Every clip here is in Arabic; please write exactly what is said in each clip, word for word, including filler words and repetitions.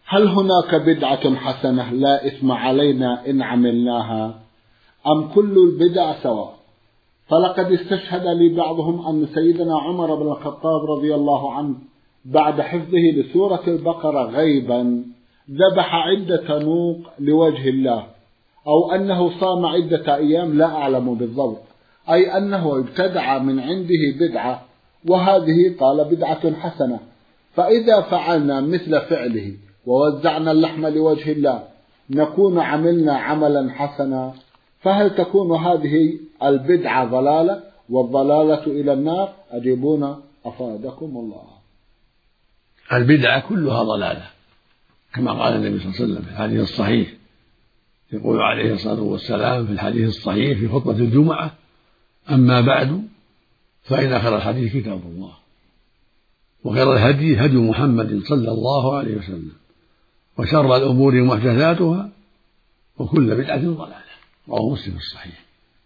هل هناك بدعة حسنة لا إثم علينا إن عملناها، أم كل البدع سواء؟ فلقد استشهد لي بعضهم أن سيدنا عمر بن الخطاب رضي الله عنه بعد حفظه لسورة البقرة غيبا ذبح عدة نوق لوجه الله، أو أنه صام عدة أيام لا أعلم بالضبط، أي أنه ابتدع من عنده بدعة، وهذه قال بدعة حسنة. فإذا فعلنا مثل فعله ووزعنا اللحم لوجه الله نكون عملنا عملا حسنا، فهل تكون هذه البدعة ضلالة والضلالة إلى النار؟ أجيبونا أفادكم الله. البدعة كلها ضلالة، كما قال النبي صلى الله عليه وسلم في الحديث الصحيح، يقول عليه الصلاة والسلام في الحديث الصحيح في خطبة الجمعة: أما بعد فإن خير الحديث كتاب الله، وخير الهدي هدي محمد صلى الله عليه وسلم، وشر الأمور محدثاتها، وكل بدعة ضلالة. رواه مسلم في الصحيح.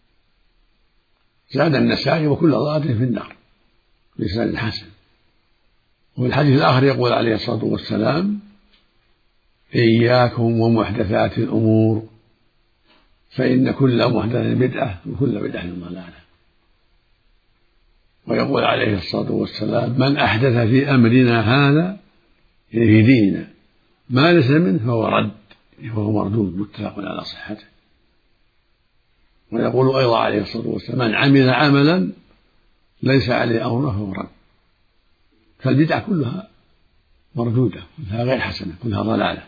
زاد النسائي: وكل ضلالة في النار، بإسناد حسن. وفي الحديث الآخر يقول عليه الصلاة والسلام: إياكم ومحدثات الأمور، فإن كل محدثة بدعة وكل بدعة ضلالة. ويقول عليه الصلاة والسلام: من أحدث في أمرنا هذا، في ديننا، ما ليس منه فهو رد، فهو مردود، متفق على صحته. ويقول أيضا عليه الصلاة والسلام: من عمل عملا ليس عليه أمرنا فهو رد. فالبدعة كلها مردودة، كلها غير حسنة، كلها ضلالة.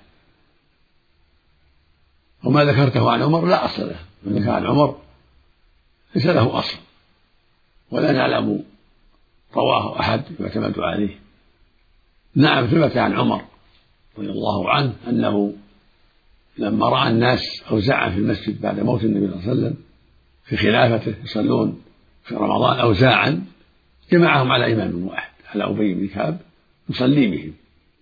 وما ذكرته عن عمر لا أصل له، ما ذكر عن عمر ليس له أصل، ولا نعلم رواه أحد يعتمد عليه. نعم، ثبت عن عمر رضي الله عنه أنه لما رأى الناس أوزاعا في المسجد بعد موت النبي صلى الله عليه وسلم في خلافته يصلون في رمضان أوزاعا، جمعهم على إمام واحد، على أبي بن كعب، يصلي بهم.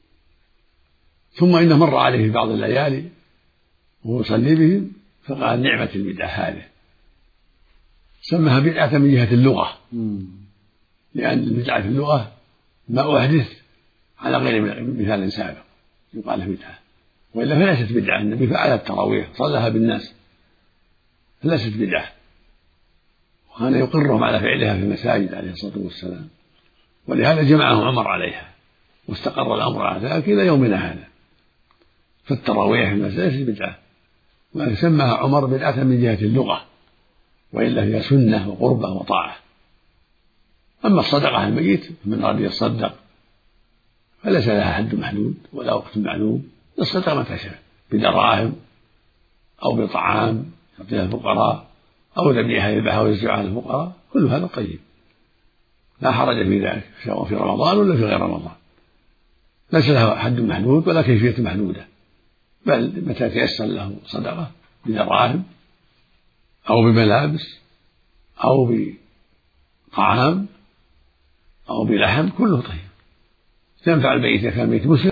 ثم إنه مر عليه في بعض الليالي وهو يصلي بهم، فقال: نعمة البدعة هذه. سماها بدعة من جهة اللغة، لأن البدعة في اللغة ما أحدث على غير مثال سابق يقال له بدعة، وإلا فليست بدعة. النبي فعل التراويح صلىها بالناس، فليست بدعة، وكان يقرهم على فعلها في المساجد عليه الصلاة والسلام، ولهذا جمعهم عمر عليها، واستقر الأمر على ذلك إلى يومنا هذا. فالتراويح في المساجد ليست بدعة، ولكن سماها عمر بدعة من جهة اللغة، وإلا هي سنة وقربة وطاعة. أما الصدقة الميت من أراد يتصدق فليس لها حد محدود ولا وقت معلوم، الصدقة متى شاء، بدراهم أو بطعام يعطيها الفقراء، أو ذبيحة يذبحها ويوزعها على الفقراء، كل هذا طيب، لا حرج في ذلك، سواء في رمضان ولا في غير رمضان. ليس له حد محدود ولا كيفية محدودة، بل متى تيسر له صدقة بدراهم أو بملابس أو بطعام أو بلحم، كله طيب، تنفع الميت إذا كان ميت مسلم.